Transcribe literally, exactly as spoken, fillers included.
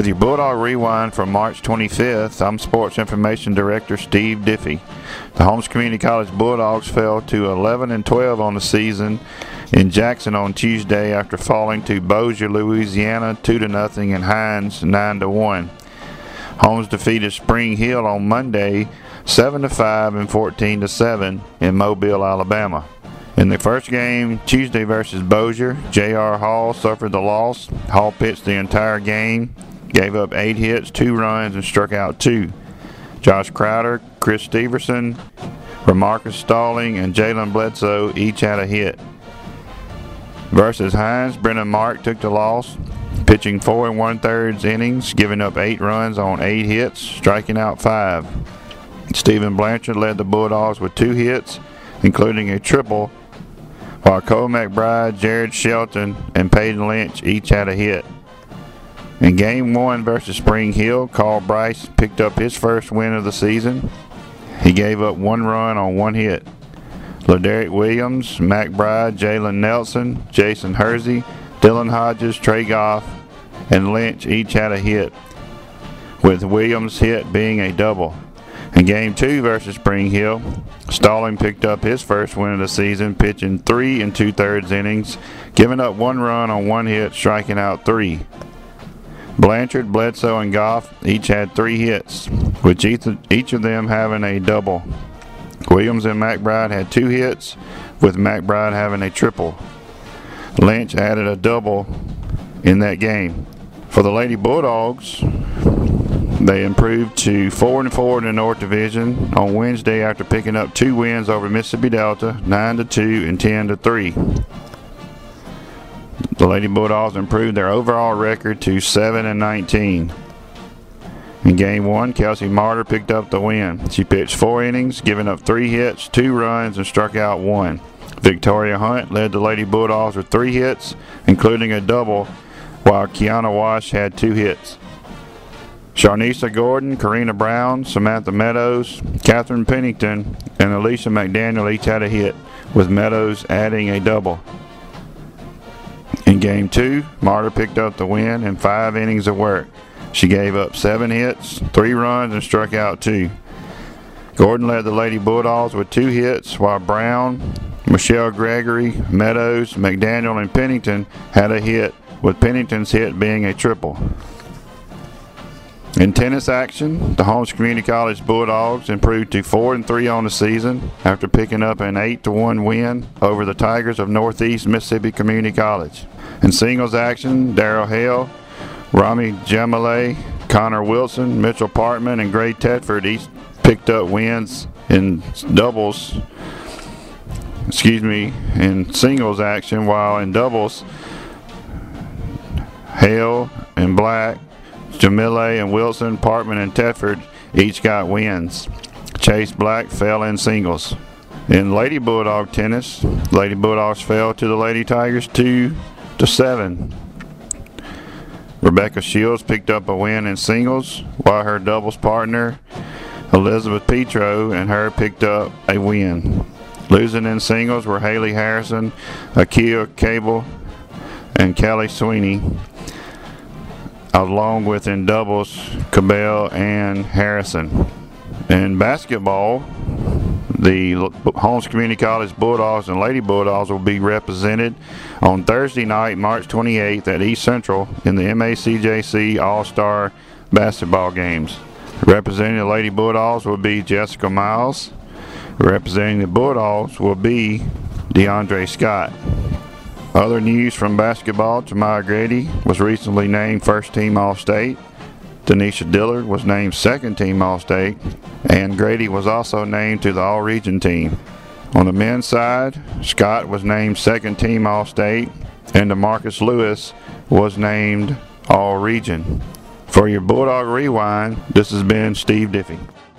With your Bulldog Rewind from March twenty-fifth, I'm Sports Information Director Steve Diffie. The Holmes Community College Bulldogs fell to eleven and twelve on the season in Jackson on Tuesday after falling to Bossier, Louisiana two to nothing and Hinds nine to one. Holmes defeated Spring Hill on Monday seven to five and fourteen to seven in Mobile, Alabama. In the first game, Tuesday versus Bossier, J R Hall suffered the loss. Hall pitched the entire game, gave up eight hits, two runs, and struck out two. Josh Crowder, Chris Steverson, Remarcus Stalling, and Jalen Bledsoe each had a hit. Versus Hinds, Brennan Mark took the loss, pitching four and one-thirds innings, giving up eight runs on eight hits, striking out five. Stephen Blanchard led the Bulldogs with two hits, including a triple, while Cole McBride, Jared Shelton, and Peyton Lynch each had a hit. In Game one versus Spring Hill, Carl Bryce picked up his first win of the season. He gave up one run on one hit. LaDerrick Williams, McBride, Jalen Nelson, Jason Hersey, Dylan Hodges, Trey Goff, and Lynch each had a hit, with Williams' hit being a double. In Game two versus Spring Hill, Stalling picked up his first win of the season, pitching three and two-thirds innings, giving up one run on one hit, striking out three. Blanchard, Bledsoe, and Goff each had three hits, with each, each of them having a double. Williams and McBride had two hits, with McBride having a triple. Lynch added a double in that game. For the Lady Bulldogs, they improved to four and four in the North Division on Wednesday after picking up two wins over Mississippi Delta, nine to two and ten to three. The Lady Bulldogs improved their overall record to seven and nineteen. In Game one, Kelsey Martyr picked up the win. She pitched four innings, giving up three hits, two runs, and struck out one. Victoria Hunt led the Lady Bulldogs with three hits, including a double, while Kiana Wash had two hits. Sharnisa Gordon, Karina Brown, Samantha Meadows, Catherine Pennington, and Alicia McDaniel each had a hit, with Meadows adding a double. In Game two, Martyr picked up the win in five innings of work. She gave up seven hits, three runs, and struck out two. Gordon led the Lady Bulldogs with two hits, while Brown, Michelle Gregory, Meadows, McDaniel, and Pennington had a hit, with Pennington's hit being a triple. In tennis action, the Holmes Community College Bulldogs improved to four and three on the season after picking up an eight to one win over the Tigers of Northeast Mississippi Community College. In singles action, Darrell Hale, Rami Jamale, Connor Wilson, Mitchell Parkman, and Gray Tedford each picked up wins in doubles, excuse me, in singles action, while in doubles, Hale and Black, Jamile and Wilson, Parkman, and Tedford each got wins. Chase Black fell in singles. In Lady Bulldog tennis, Lady Bulldogs fell to the Lady Tigers two to seven. Rebecca Shields picked up a win in singles, while her doubles partner Elizabeth Petro and her picked up a win. Losing in singles were Haley Harrison, Akia Cable, and Kelly Sweeney, along with in doubles Cabell and Harrison. In basketball, the Holmes Community College Bulldogs and Lady Bulldogs will be represented on Thursday night, March twenty-eighth at East Central in the M A C J C All-Star Basketball Games. Representing the Lady Bulldogs will be Jessica Miles. Representing the Bulldogs will be DeAndre Scott. Other news from basketball, Tamaya Grady was recently named First Team All-State. Denisha Dillard was named Second Team All-State, and Grady was also named to the All-Region team. On the men's side, Scott was named Second Team All-State, and DeMarcus Lewis was named All-Region. For your Bulldog Rewind, this has been Steve Diffie.